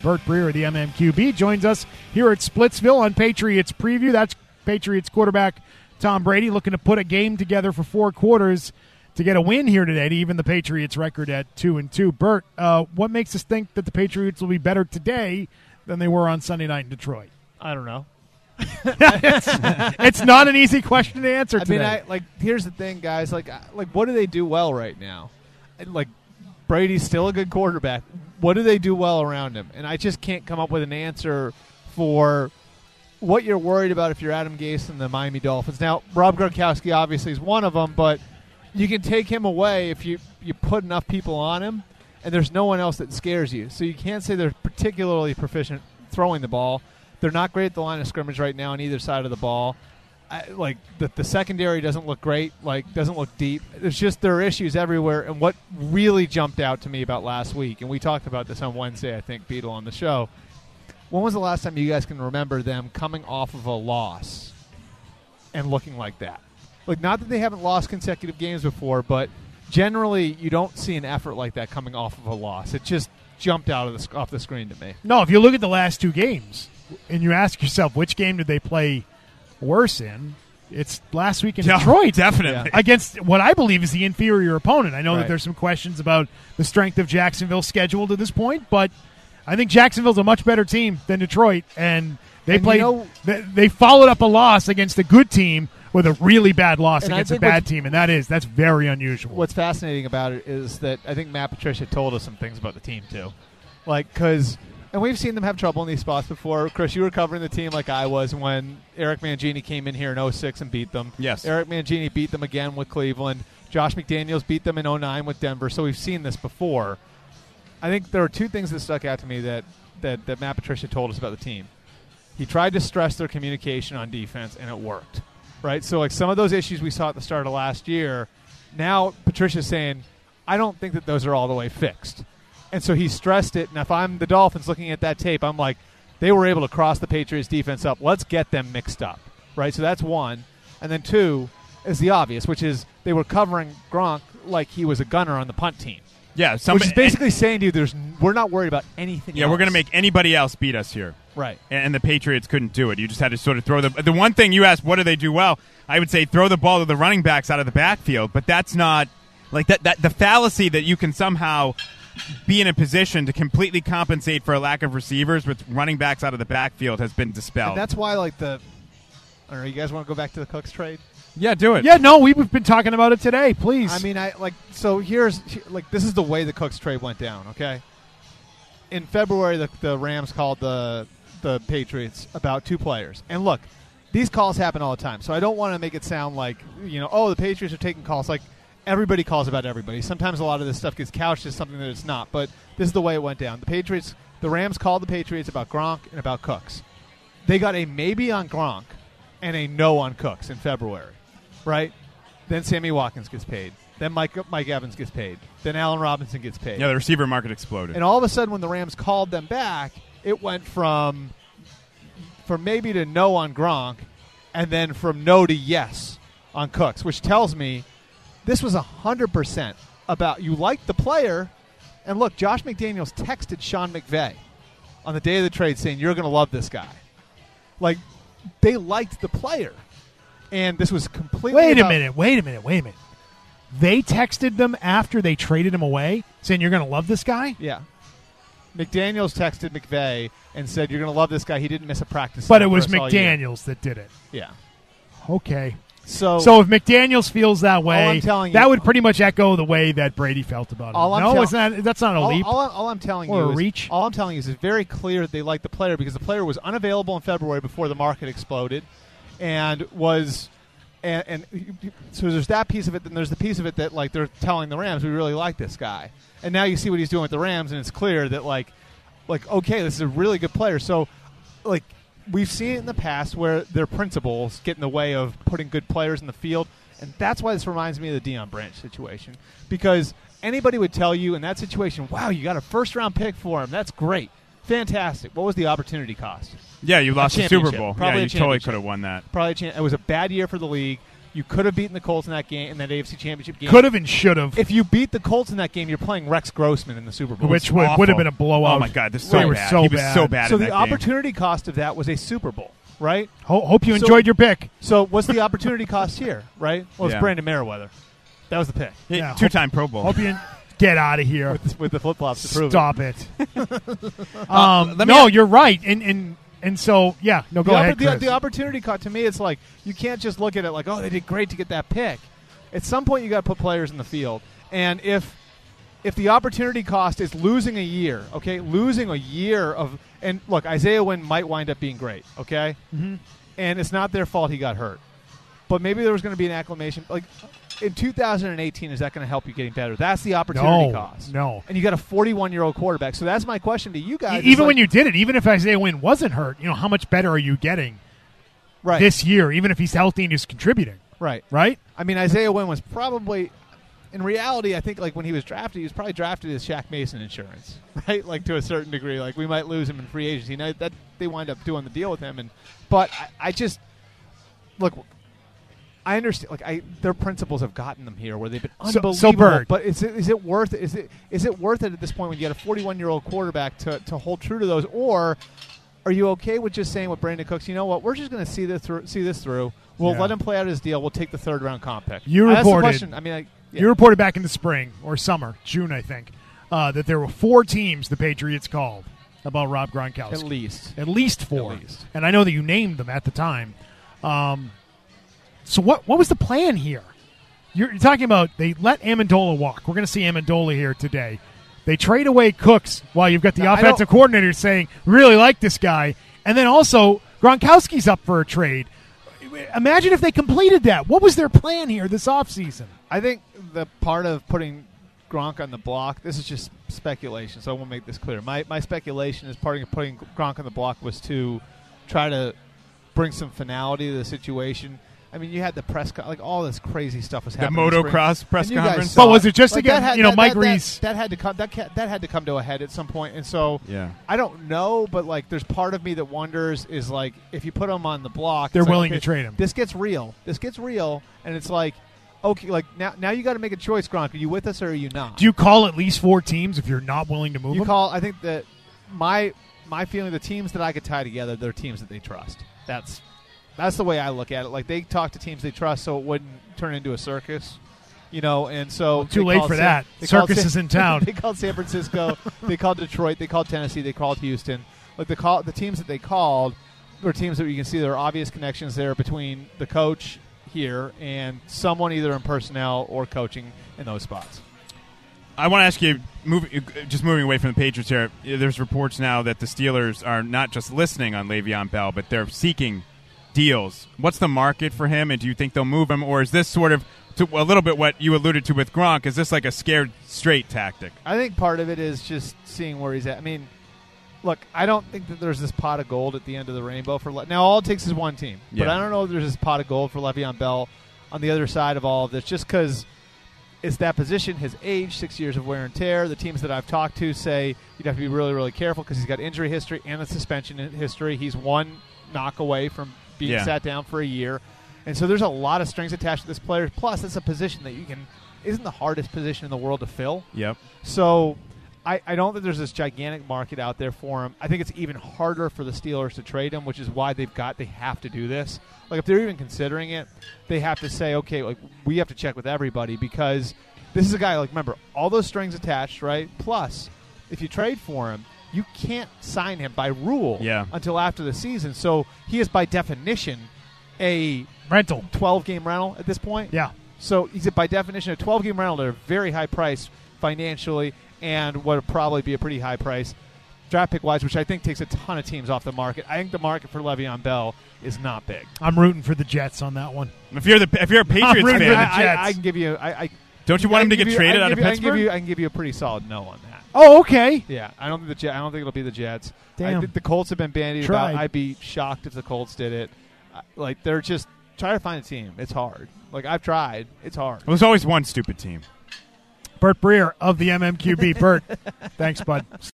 Bert Breer of the MMQB joins us here at Splitsville on Patriots Preview. That's Patriots quarterback Tom Brady looking to put a game together for 4 quarters to get a win here today to even the Patriots record at 2-2. Bert, what makes us think that the Patriots will be better today than they were on Sunday night in Detroit? I don't know. It's not an easy question to answer today. I mean, here's the thing, guys. Like, what do they do well right now? Like, Brady's still a good quarterback. What do they do well around him? And I just can't come up with an answer for what you're worried about if you're Adam Gase and the Miami Dolphins. Now, Rob Gronkowski obviously is one of them, but you can take him away if you put enough people on him, and there's no one else that scares you. So you can't say they're particularly proficient throwing the ball. They're not great at the line of scrimmage right now on either side of the ball. The secondary doesn't look great, doesn't look deep. It's just there are issues everywhere. And what really jumped out to me about last week, and we talked about this on Wednesday, I think, Beetle, on the show. When was the last time you guys can remember them coming off of a loss and looking like that? Like, not that they haven't lost consecutive games before, but generally you don't see an effort like that coming off of a loss. It just jumped out off the screen to me. No, if you look at the last 2 games and you ask yourself which game did they play worse in, it's last week in Detroit. Definitely. Against what I believe is the inferior opponent. I know Right. that there's some questions about the strength of Jacksonville's schedule to this point, but I think Jacksonville's a much better team than Detroit, and they they followed up a loss against a good team with a really bad loss And I against a think bad team, and that's very unusual. What's fascinating about it is that I think Matt Patricia told us some things about the team, too. And we've seen them have trouble in these spots before. Chris, you were covering the team like I was when Eric Mangini came in here in 2006 and beat them. Yes. Eric Mangini beat them again with Cleveland. Josh McDaniels beat them in 2009 with Denver. So we've seen this before. I think there are 2 things that stuck out to me that Matt Patricia told us about the team. He tried to stress their communication on defense, and it worked. Right? So, some of those issues we saw at the start of last year, now Patricia's saying, I don't think that those are all the way fixed. And so he stressed it, and if I'm the Dolphins looking at that tape, I'm like, they were able to cross the Patriots defense up. Let's get them mixed up. Right? So that's 1. And then 2 is the obvious, which is they were covering Gronk like he was a gunner on the punt team. Yeah, which is basically saying to you, we're not worried about anything else. We're going to make anybody else beat us here. Right. And the Patriots couldn't do it. You just had to sort of throw the one thing you asked, what do they do well? I would say throw the ball to the running backs out of the backfield, but that's not like that the fallacy that you can somehow be in a position to completely compensate for a lack of receivers with running backs out of the backfield has been dispelled. And that's why I don't know, you guys want to go back to the Cooks trade? Yeah, do it. Yeah, no, we've been talking about it today. Please. I mean, here's this is the way the Cooks trade went down. Okay, in February, the Rams called the Patriots about 2 players, and look, these calls happen all the time. So I don't want to make it sound like the Patriots are taking calls. Like everybody calls about everybody. Sometimes a lot of this stuff gets couched as something that it's not. But this is the way it went down. The Rams called the Patriots about Gronk and about Cooks. They got a maybe on Gronk and a no on Cooks in February. Right? Then Sammy Watkins gets paid. Then Mike Evans gets paid. Then Allen Robinson gets paid. Yeah, the receiver market exploded. And all of a sudden, when the Rams called them back, it went from maybe to no on Gronk, and then from no to yes on Cooks, which tells me this was 100% about you liked the player. And look, Josh McDaniels texted Sean McVay on the day of the trade saying, you're going to love this guy. Like, they liked the player. And this was completely Wait a minute. They texted them after they traded him away saying, you're going to love this guy? Yeah. McDaniels texted McVay and said, you're going to love this guy. He didn't miss a practice. But it was McDaniels that did it. Yeah. Okay. So if McDaniels feels that way, I'm telling you, that would pretty much echo the way that Brady felt about him. That's not a leap. All I'm telling or you a is, reach. All I'm telling you is it's very clear that they like the player because the player was unavailable in February before the market exploded, and so there's that piece of it. Then there's the piece of it that they're telling the Rams we really like this guy, and now you see what he's doing with the Rams, and it's clear that okay, this is a really good player. So we've seen it in the past where their principles get in the way of putting good players in the field, and that's why this reminds me of the Deion Branch situation. Because anybody would tell you in that situation, wow, you got a first-round pick for him. That's great. Fantastic. What was the opportunity cost? Yeah, you lost the Super Bowl. Probably you totally could have won that. Probably it was a bad year for the league. You could have beaten the Colts in that game, in that AFC Championship game. Could have and should have. If you beat the Colts in that game, you're playing Rex Grossman in the Super Bowl. Which would have been a blowout. Oh, my God. This is They so were bad. so He was bad. so bad So in the that game. opportunity cost of that was a Super Bowl, right? Hope you So- enjoyed your pick. So what's the opportunity cost here, right? Well, it's Yeah. Brandon Merriweather. That was the pick. Yeah, Two-time Pro Bowl. Hope you get out of here. With the flip-flops to prove Stop it. let me No, ask- you're right. And so, yeah. No, it. go ahead, Chris. The opportunity cost, to me, it's like you can't just look at it like, oh, they did great to get that pick. At some point, you got to put players in the field. And if the opportunity cost is losing a year, okay, losing a year of – and, look, Isaiah Wynn might wind up being great, okay? Mhm. And it's not their fault he got hurt. But maybe there was going to be an acclamation. Like, in 2018, is that going to help you getting better? That's the opportunity cost. No. And you got a 41-year-old quarterback. So that's my question to you guys. Even when you did it, even if Isaiah Wynn wasn't hurt, how much better are you getting right, this year, even if he's healthy and he's contributing, right. right? I mean, Isaiah Wynn was probably, in reality, I think like when he was drafted, he was probably drafted as Shaq Mason insurance, right? Like to a certain degree, like we might lose him in free agency. That they wind up doing the deal with him, but I just look. I understand. Like their principles have gotten them here, where they've been unbelievable. So Bird. But is it worth it? Is it worth it at this point when you got a 41-year-old quarterback to hold true to those, or are you okay with just saying with Brandon Cooks? You know what? We're just going to see this through. We'll Yeah. let him play out his deal. We'll take the third-round comp pick. You That's the reported- question. I mean, You reported back in the spring or summer, June, I think, that there were 4 teams the Patriots called about Rob Gronkowski. at least. At least 4. At least. And I know that you named them at the time. So what was the plan here? You're talking about they let Amendola walk. We're going to see Amendola here today. They trade away Cooks while you've got the Now, I offensive coordinator saying, really like this guy. And then also, Gronkowski's up for a trade. Imagine if they completed that. What was their plan here this offseason? I think the part of putting Gronk on the block, this is just speculation, so I won't make this clear. My speculation is part of putting Gronk on the block was to try to bring some finality to the situation. I mean, you had the press, like all this crazy stuff was The happening. in the spring. motocross press And you guys conference. saw But was it just Like, again, that had- Mike that- Reese? That had to come. That had to come to a head at some point, and so Yeah. I don't know, but like, there's part of me that wonders is like if you put him on the block, They're it's like, willing okay, to trade him. This gets real. And it's like, okay, like now you got to make a choice, Gronk. Are you with us or are you not? Do you call at least 4 teams if you're not willing to move You them? call. I think that my feeling, the teams that I could tie together, they're teams that they trust. That's the way I look at it. Like they talk to teams they trust, so it wouldn't turn into a circus, And so Too they late called for San- that. they called Circus San- is in town. They called San Francisco. They called Detroit. They called Tennessee. They called Houston. Like the teams that they called were teams that you can see there are obvious connections there between the coach here and someone either in personnel or coaching in those spots. I want to ask you, moving away from the Patriots here, there's reports now that the Steelers are not just listening on Le'Veon Bell, but they're seeking deals. What's the market for him, and do you think they'll move him, or is this sort of a little bit what you alluded to with Gronk? Is this like a scared straight tactic? I think part of it is just seeing where he's at. I mean, look, I don't think that there's this pot of gold at the end of the rainbow for now. All it takes is one team, but Yeah. I don't know if there's this pot of gold for Le'Veon Bell on the other side of all of this, just because it's that position, his age, 6 years of wear and tear. The teams that I've talked to say you'd have to be really, really careful because he's got injury history and a suspension history. He's one knock away from being Yeah. sat down for a year. And so there's a lot of strings attached to this player. Plus, it's a position that isn't the hardest position in the world to fill. Yep. So I don't think there's this gigantic market out there for him. I think it's even harder for the Steelers to trade him, which is why they have to do this. Like if they're even considering it, they have to say, okay, like we have to check with everybody because this is a guy, like remember, all those strings attached, right? Plus, if you trade for him, you can't sign him by rule until after the season. So he is by definition a Rental. 12-game rental at this point. Yeah. So he's by definition a 12-game rental at a very high price financially and would probably be a pretty high price draft pick wise, which I think takes a ton of teams off the market. I think the market for Le'Veon Bell is not big. I'm rooting for the Jets on that one. If you're a Patriots rooting for fan, the Jets. I can give you. don't you want him to get traded out of Pittsburgh? I can give you a pretty solid no on that. Oh, okay. Yeah, I don't think I don't think it'll be the Jets. Damn. I think the Colts have been bandied Tried. about. I'd be shocked if the Colts did it. Like they're just try to find a team. It's hard. Like I've tried. It's hard. Well, there's always one stupid team. Bert Breer of the MMQB. Bert, thanks, bud.